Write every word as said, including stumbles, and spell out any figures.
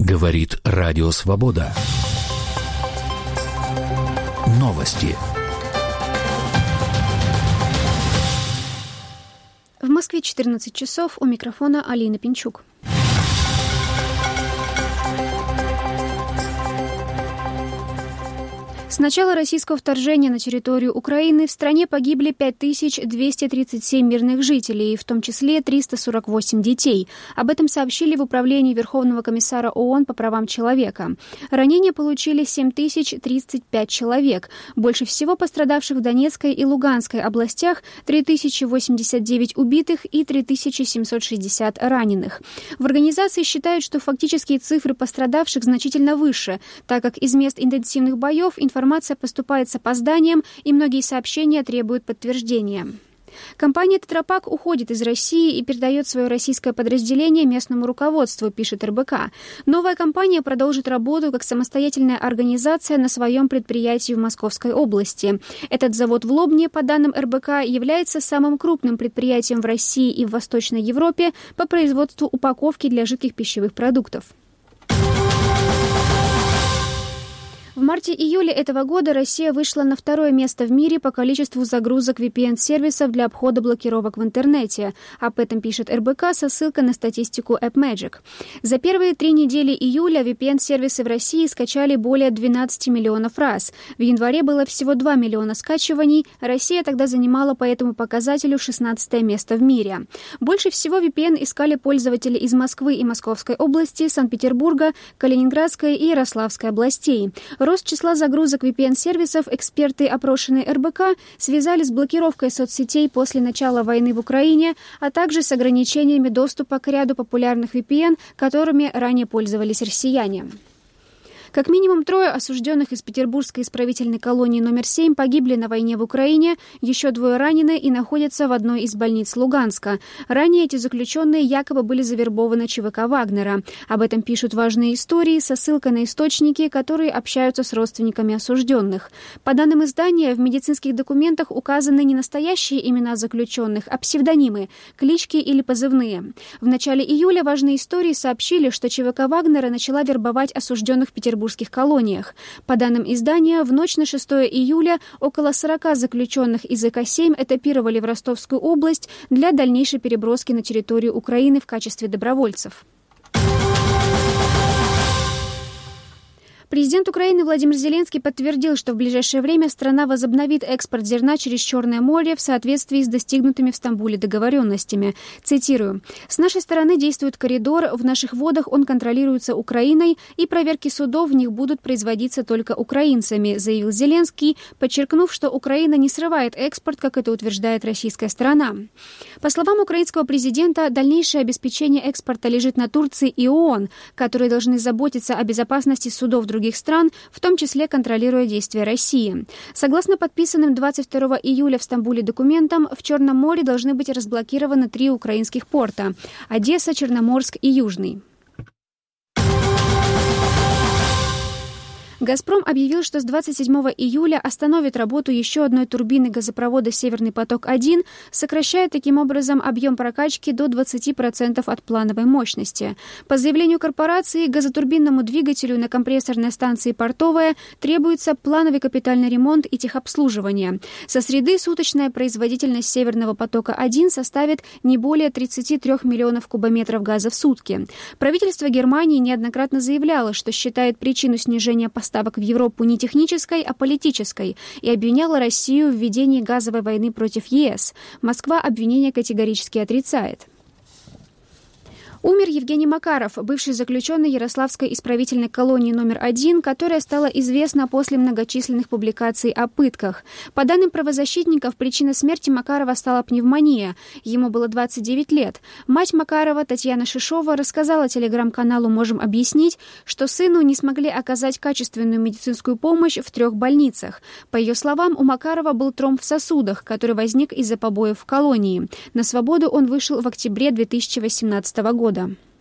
Говорит Радио Свобода. Новости. В Москве четырнадцать часов, у микрофона Алина Пинчук. С начала российского вторжения на территорию Украины в стране погибли пять тысяч двести тридцать семь мирных жителей, в том числе триста сорок восемь детей. Об этом сообщили в Управлении Верховного комиссара ООН по правам человека. Ранения получили семь тысяч тридцать пять человек. Больше всего пострадавших в Донецкой и Луганской областях – три тысячи восемьдесят девять убитых и три тысячи семьсот шестьдесят раненых. В организации считают, что фактические цифры пострадавших значительно выше, так как из мест интенсивных боев информация Информация поступает с опозданием, и многие сообщения требуют подтверждения. Компания «Тетрапак» уходит из России и передает свое российское подразделение местному руководству, пишет эр бэ ка. Новая компания продолжит работу как самостоятельная организация на своем предприятии в Московской области. Этот завод в Лобне, по данным эр бэ ка, является самым крупным предприятием в России и в Восточной Европе по производству упаковки для жидких пищевых продуктов. В марте-июле этого года Россия вышла на второе место в мире по количеству загрузок ви пи эн-сервисов для обхода блокировок в интернете. Об этом пишет эр бэ ка со ссылкой на статистику AppMagic. За первые три недели июля ви пи эн-сервисы в России скачали более двенадцать миллионов раз. В январе было всего два миллиона скачиваний. Россия тогда занимала по этому показателю шестнадцатое место в мире. Больше всего ви пи эн искали пользователи из Москвы и Московской области, Санкт-Петербурга, Калининградской и Ярославской областей. Рост числа загрузок ви пи эн-сервисов эксперты, опрошенные эр бэ ка, связали с блокировкой соцсетей после начала войны в Украине, а также с ограничениями доступа к ряду популярных ви пи эн, которыми ранее пользовались россияне. Как минимум трое осужденных из петербургской исправительной колонии номер семь погибли на войне в Украине, еще двое ранены и находятся в одной из больниц Луганска. Ранее эти заключенные якобы были завербованы ЧВК Вагнера. Об этом пишут важные истории со ссылкой на источники, которые общаются с родственниками осужденных. По данным издания, в медицинских документах указаны не настоящие имена заключенных, а псевдонимы, клички или позывные. В начале июля важные истории сообщили, что ЧВК Вагнера начала вербовать осужденных в Петербурге колониях. По данным издания, в ночь на шестое июля около сорока заключенных из ИК семь этапировали в Ростовскую область для дальнейшей переброски на территорию Украины в качестве добровольцев. Президент Украины Владимир Зеленский подтвердил, что в ближайшее время страна возобновит экспорт зерна через Черное море в соответствии с достигнутыми в Стамбуле договоренностями. Цитирую. «С нашей стороны действует коридор, в наших водах он контролируется Украиной, и проверки судов в них будут производиться только украинцами», заявил Зеленский, подчеркнув, что Украина не срывает экспорт, как это утверждает российская сторона. По словам украинского президента, дальнейшее обеспечение экспорта лежит на Турции и ООН, которые должны заботиться о безопасности судов других стран, в том числе контролируя действия России. Согласно подписанным двадцать второго июля в Стамбуле документам, в Черном море должны быть разблокированы три украинских порта – Одесса, Черноморск и Южный. «Газпром» объявил, что с двадцать седьмого июля остановит работу еще одной турбины газопровода «Северный поток-один», сокращая таким образом объем прокачки до двадцати процентов от плановой мощности. По заявлению корпорации, газотурбинному двигателю на компрессорной станции «Портовая» требуется плановый капитальный ремонт и техобслуживание. Со среды суточная производительность «Северного потока-один» составит не более тридцати трёх миллионов кубометров газа в сутки. Правительство Германии неоднократно заявляло, что считает причину снижения поставок в Европу не технической, а политической, и обвиняла Россию в ведении газовой войны против ЕС. Москва обвинение категорически отрицает. Умер Евгений Макаров, бывший заключенный Ярославской исправительной колонии номер один, которая стала известна после многочисленных публикаций о пытках. По данным правозащитников, причиной смерти Макарова стала пневмония. Ему было двадцать девять лет. Мать Макарова, Татьяна Шишова, рассказала телеграм-каналу «Можем объяснить», что сыну не смогли оказать качественную медицинскую помощь в трех больницах. По ее словам, у Макарова был тромб в сосудах, который возник из-за побоев в колонии. На свободу он вышел в октябре две тысячи восемнадцатого года.